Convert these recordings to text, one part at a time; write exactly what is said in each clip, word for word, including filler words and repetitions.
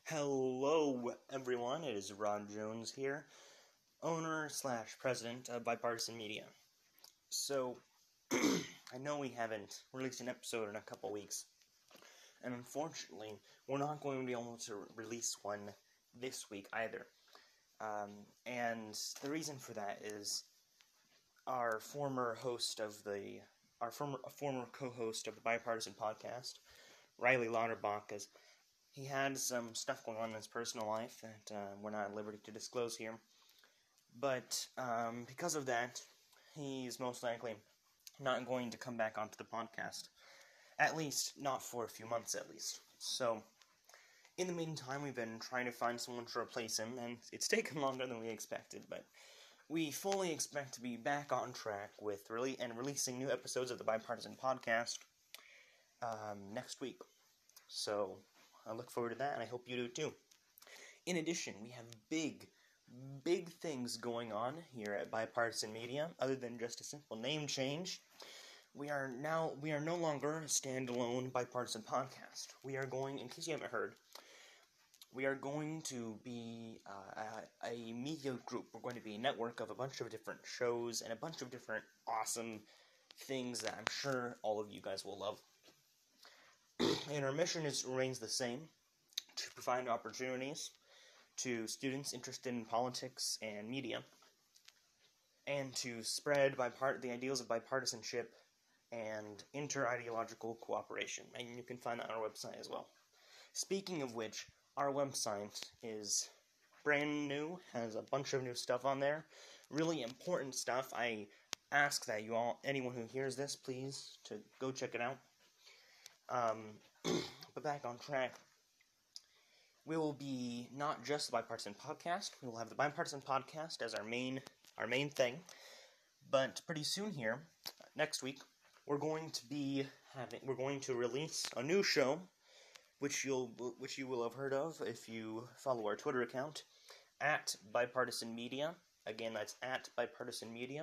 Hello, everyone. It is Rod Jones here, owner slash president of Bipartisan Media. So, I know we haven't released an episode in a couple weeks, and unfortunately, we're not going to be able to release one this week either. Um, and the reason for that is our former host of the, our former former co-host of the Bipartisan podcast, Riley Lauterbach, is he had some stuff going on in his personal life that uh, we're not at liberty to disclose here. But um, because of that, he's most likely not going to come back onto the podcast. At least, not for a few months at least. So, in the meantime, we've been trying to find someone to replace him, and it's taken longer than we expected, but we fully expect to be back on track with really and releasing new episodes of the Bipartisan Podcast um, next week. So, I look forward to that, and I hope you do too. In addition, we have big, big things going on here at Bipartisan Media, other than just a simple name change. We are now, we are no longer a standalone Bipartisan podcast. We are going, in case you haven't heard, we are going to be uh, a, a media group. We're going to be a network of a bunch of different shows and a bunch of different awesome things that I'm sure all of you guys will love. And our mission is remains the same, to provide opportunities to students interested in politics and media, and to spread bipart- the ideals of bipartisanship and inter-ideological cooperation. And you can find that on our website as well. Speaking of which, our website is brand new, has a bunch of new stuff on there, really important stuff. I ask that you all, anyone who hears this, please, to go check it out. Um, but back on track, we will be not just the Bipartisan Podcast, we will have the Bipartisan Podcast as our main our main thing, but pretty soon here, next week, we're going to be having, we're going to release a new show, which you'll, which you will have heard of if you follow our Twitter account, at Bipartisan Media. Again, that's at Bipartisan Media.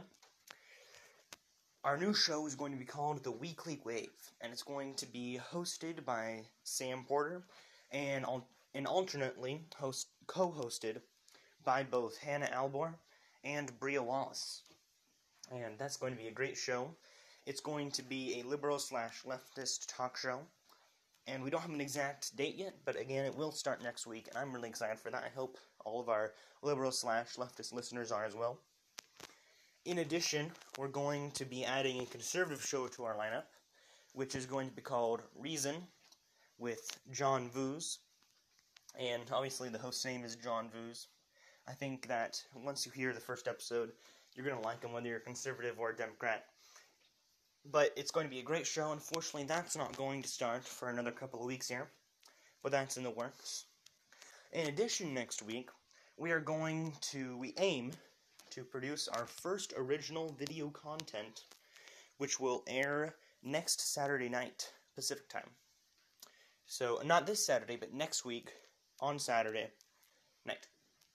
Our new show is going to be called The Weekly Wave, and it's going to be hosted by Sam Porter, and, and alternately host, co-hosted by both Hannah Albor and Bria Wallace. And that's going to be a great show. It's going to be a liberal slash leftist talk show, and we don't have an exact date yet, but again, it will start next week, and I'm really excited for that. I hope all of our liberal slash leftist listeners are as well. In addition, we're going to be adding a conservative show to our lineup, which is going to be called Reason, with John Voos. And obviously the host's name is John Voos. I think that once you hear the first episode, you're going to like him whether you're a conservative or a Democrat. But it's going to be a great show. Unfortunately, that's not going to start for another couple of weeks here, but that's in the works. In addition, next week, we are going to, we aim to produce our first original video content, which will air next Saturday night, Pacific time. So, not this Saturday, but next week, on Saturday night.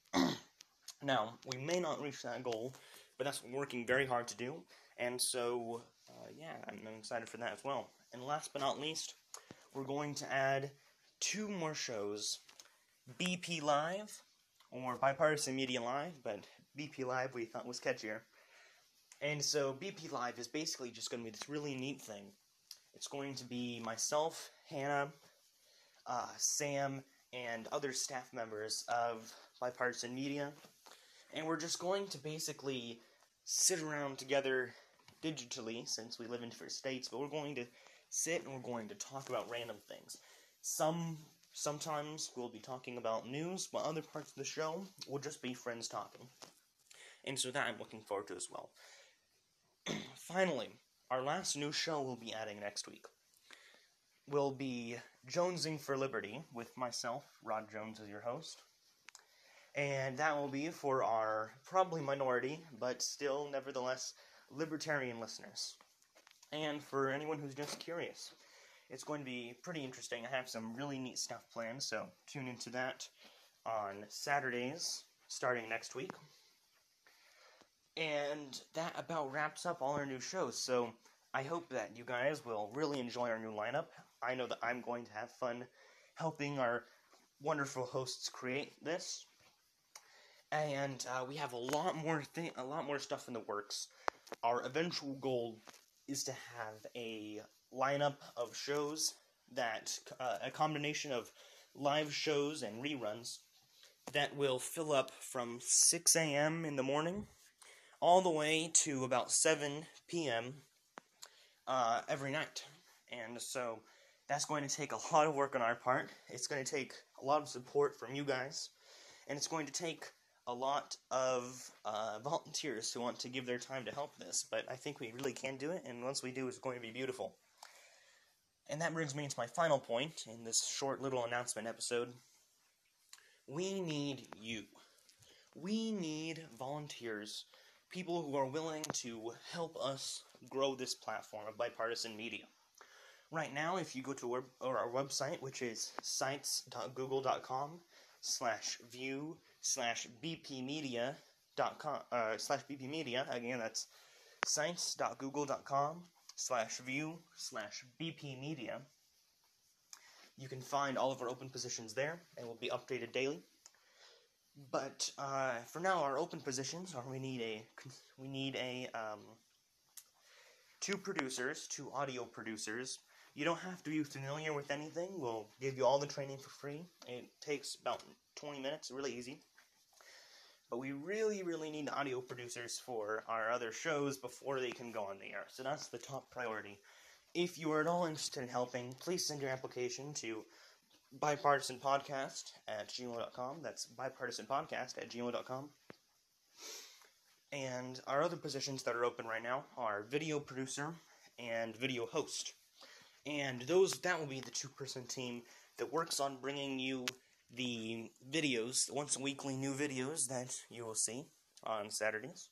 Now, we may not reach that goal, but that's what we're working very hard to do, and so, uh, yeah, I'm excited for that as well. And last but not least, we're going to add two more shows, B P Live, or Bipartisan Media Live, but B P Live we thought was catchier. And so B P Live is basically just going to be this really neat thing. It's going to be myself, Hannah, uh, Sam, and other staff members of Bipartisan Media. And we're just going to basically sit around together digitally, since we live in different states, but we're going to sit and we're going to talk about random things. Some Sometimes we'll be talking about news, but other parts of the show will just be friends talking. And so that I'm looking forward to as well. Finally, our last new show we'll be adding next week will be Jonesing for Liberty, with myself, Rod Jones, as your host. And that will be for our probably minority, but still, nevertheless, libertarian listeners. And for anyone who's just curious. It's going to be pretty interesting. I have some really neat stuff planned, so tune into that on Saturdays, starting next week. And that about wraps up all our new shows, so I hope that you guys will really enjoy our new lineup. I know that I'm going to have fun helping our wonderful hosts create this. And uh, we have a lot more thing, a lot more stuff in the works. Our eventual goal is to have a lineup of shows that uh, a combination of live shows and reruns that will fill up from six a.m. in the morning all the way to about seven p.m. Uh, every night. And so that's going to take a lot of work on our part. It's going to take a lot of support from you guys, and it's going to take a lot of uh, volunteers who want to give their time to help this, but I think we really can do it, and once we do, it's going to be beautiful. And that brings me to my final point in this short little announcement episode. We need you. We need volunteers, people who are willing to help us grow this platform of bipartisan media. Right now, if you go to our, our website, which is sites.google.com slash view slash bpmedia dot com uh, slash bpmedia, again, that's sites.google.com slash view slash bpmedia. You can find all of our open positions there, and will be updated daily. But uh, for now, our open positions are we need a we need a um, two producers, two audio producers. You don't have to be familiar with anything. We'll give you all the training for free. It takes about twenty minutes, really easy. But we really, really need audio producers for our other shows before they can go on the air. So that's the top priority. If you are at all interested in helping, please send your application to bipartisanpodcast at gmail dot com. That's bipartisanpodcast at gmail dot com. And our other positions that are open right now are video producer and video host. And those that will be the two-person team that works on bringing you the videos, the once weekly new videos that you will see on Saturdays.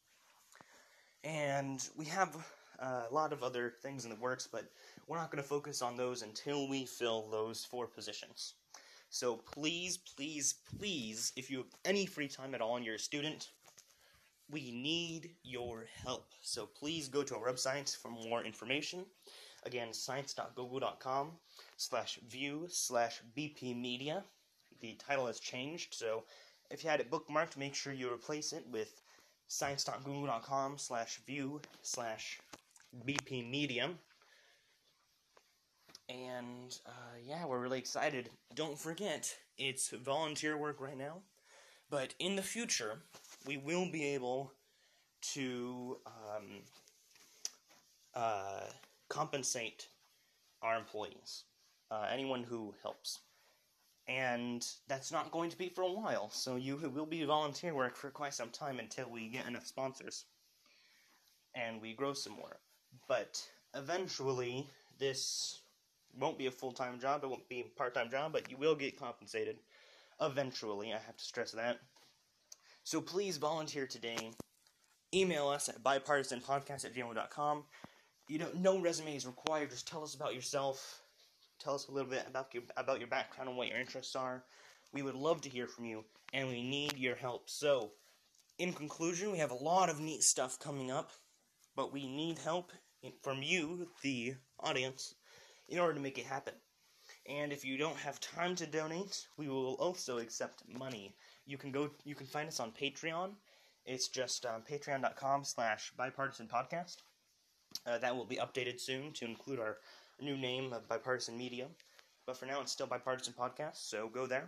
And we have uh, a lot of other things in the works, but we're not going to focus on those until we fill those four positions. So please, please, please, if you have any free time at all and you're a student, we need your help. So please go to our website for more information. Again, sites.google.com slash view slash bpmedia. The title has changed, so if you had it bookmarked, make sure you replace it with sites.google.com slash view slash bpmedia. And, uh, yeah, we're really excited. Don't forget, it's volunteer work right now, but in the future, we will be able to, um, uh, compensate our employees, uh, anyone who helps. And that's not going to be for a while, so you will be volunteer work for quite some time until we get enough sponsors and we grow some more. But eventually, this won't be a full-time job, it won't be a part-time job, but you will get compensated. Eventually, I have to stress that. So please volunteer today. Email us at bipartisanpodcast at gmail dot com. You don't, no resume is required, just tell us about yourself. Tell us a little bit about your, about your background and what your interests are. We would love to hear from you, and we need your help. So, in conclusion, we have a lot of neat stuff coming up, but we need help from you, the audience, in order to make it happen. And if you don't have time to donate, we will also accept money. You can go. You can find us on Patreon. It's just um, patreon.com slash bipartisanpodcast. Uh, that will be updated soon to include our new name of Bipartisan Media. But for now, it's still Bipartisan Podcast, so go there.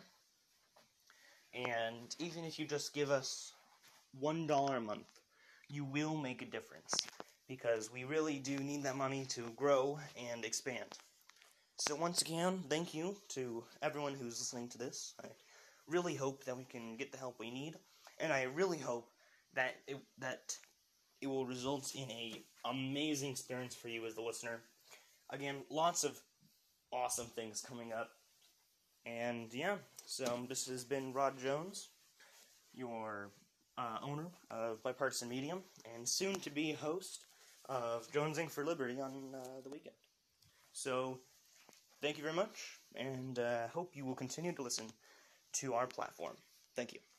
And even if you just give us one dollar a month, you will make a difference. Because we really do need that money to grow and expand. So once again, thank you to everyone who's listening to this. I really hope that we can get the help we need. And I really hope that it, that it will result in a amazing experience for you as the listener. Again, lots of awesome things coming up. And yeah, so this has been Rod Jones, your uh, owner of Bipartisan Media, and soon to be host of Jonesing for Liberty on uh, the weekend. So, thank you very much, and uh, hope you will continue to listen to our platform. Thank you.